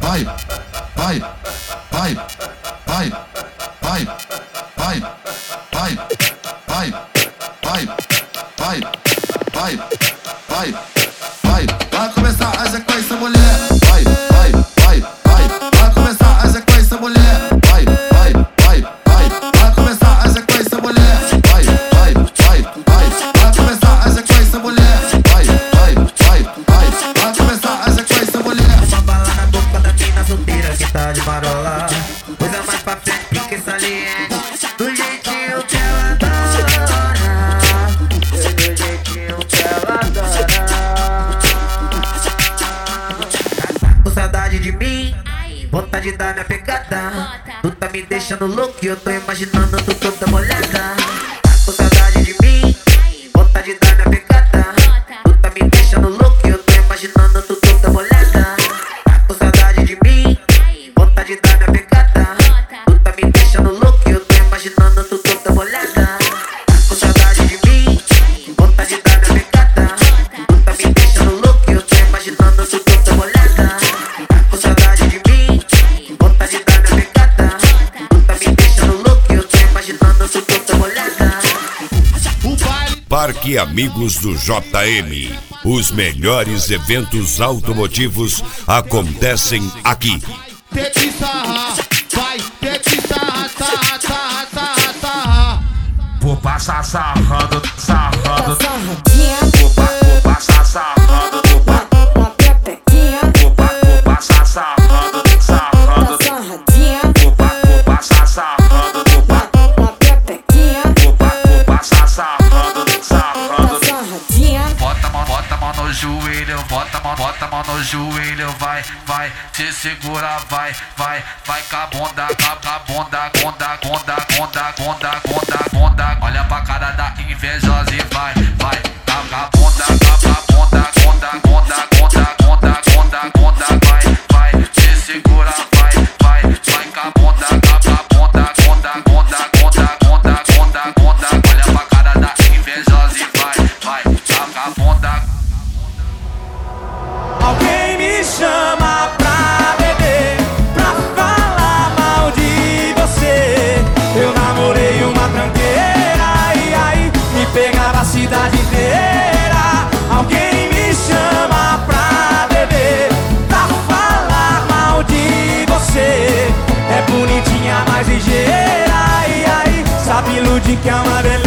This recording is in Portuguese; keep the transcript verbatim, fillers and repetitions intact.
vai, vai, vai, vai, vai, vai, vai, vai, vai, vai, vai, vai, vai, vai começar a sequência, mulher. Vai, vai, vai, vai, vai começar a sequência, mulher. Vai, vai, vai, vai, vai começar a sequência, mulher. Vai, vai, vai, vai, vai começar a sequência, mulher. Vai, vai, vai, vai, vai começar a sequência, mulher. Uma bala na boca da mina solteira que tá de marola. Coisa mais pra frente, pique saliente. Do jeitinho que ela adora. Do jeitinho que ela adora. Com saudade de mim, vontade de dar minha pegada. Tu tá me deixando louco e eu tô imaginando tu toda molhada. Com saudade de mim, vontade de dar minha pegada. Tu tá me deixando louco e eu tô imaginando tu toda molhada. Com saudade de mim, vontade de dar minha pegada. Tu tá me deixando louco e eu tô imaginando tu toda molhada. Com saudade de mim, vontade de dar minha pegada. Tu tá me deixando louco e eu tô imaginando tu toda molhada. Com saudade de mim, vontade de dar minha pegada. Tu tá me deixando louco e eu tô imaginando tu toda molhada. Parque Amigos do J M. Os melhores eventos automotivos acontecem aqui. Ter que sarrar, vai ter que sarrar, sarrar, sarrar, sarrar, sarrar. Vou passar sarrando, sarrando. Sarradinha, Vou, pa, vou passar sarrando, vou, pa, na pepequinha, vou, pa, vou passar sarrando, sarrando. sarradinha, Vou, pa, vou passar sarrando, vou, pa, na pepequinha, vou, pa, vou passar sarrando, sarrando. sarradinha. Bota a mão, bota a mão no joelho, bota a mão, bota a mão no joelho, vai, vai, se segura, vai, vai, vai com a bunda, com a bunda, bunda, bunda, bunda, bunda, bunda, bunda. Olha pra cara da invejosa e vai, vai, com a bunda, com a bunda, bunda, bunda, bunda, bunda, bunda, bunda, vai, vai, se segura, vai, vai, vai com a bunda, com a bunda, bunda, bunda, bunda, bunda, bunda, bunda. Olha pra cara da invejosa e vai, vai, com a bunda. Alguém me chama pra beber, pra falar mal de você. Eu namorei uma tranqueira e aí me pegava a cidade inteira. Alguém me chama pra beber, pra falar mal de você. É bonitinha, mais ligeira e aí sabe iludir que é uma beleza.